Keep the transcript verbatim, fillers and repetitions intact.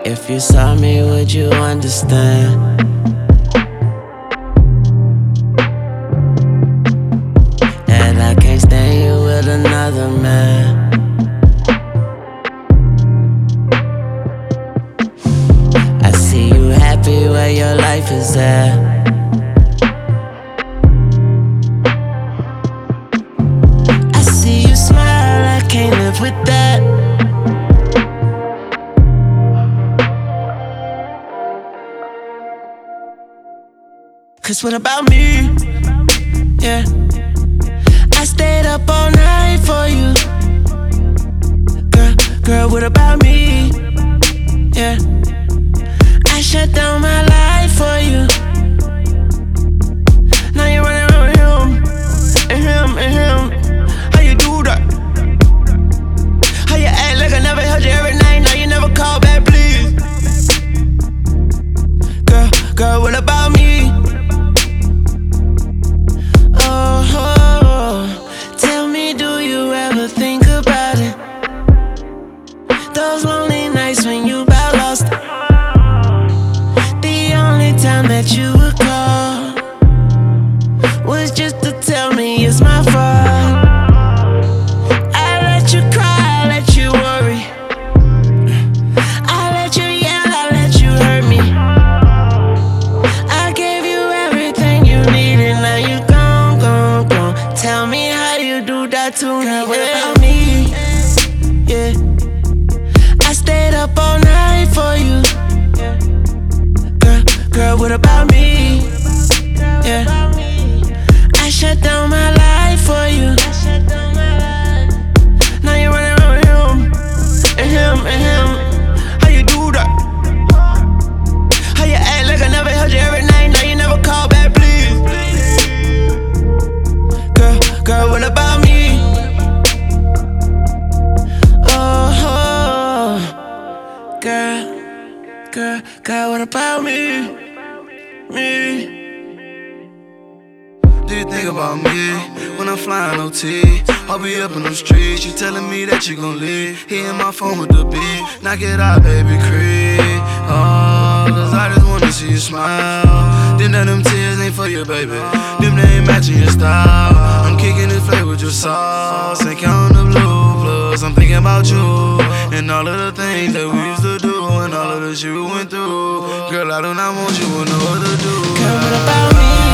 If you saw me, would you understand? That I can't stand you with another man. I see you happy where your life is at. I see you smile, I can't live with that. Cause what about me? Yeah, I stayed up all night for you. Girl, girl, what about me? Yeah, I shut down my life for you. Now you're running around with him, and him, and him. How you do that? How you act like I never held you every night? Now you never call back, please. Girl, girl, what about me? Those lonely nights when you about lost. The only time that you would call was just to tell me it's my fault. I let you cry, I let you worry, I let you yell, I let you hurt me. I gave you everything you needed, now you gone, gone, gone. Tell me how you do that to me. Girl, what about me? Yeah, I stayed up all night for you. Girl, girl, what about me? Yeah, I shut down my life for you. Now you're running around with him, and him, and him. How you do that? How you act like I never held you every night? Now you never call back, please. Girl, girl, what about me? Girl, girl, girl, what about me? Me? Do you think about me when I'm flying O T? I'll be up in them streets, you telling me that you gon' leave. Hitting my phone with the beat, knock it out, baby, creep. Oh, cause I just wanna see you smile. Then none of them tears ain't for you, baby. Them they ain't matching your style. I'm kicking this flavor with your sauce and counting the blue plus. I'm thinking about you and all of the things that we used to do and all of the shit we went through. Girl, I do not want you with no other dude. Girl, what about me?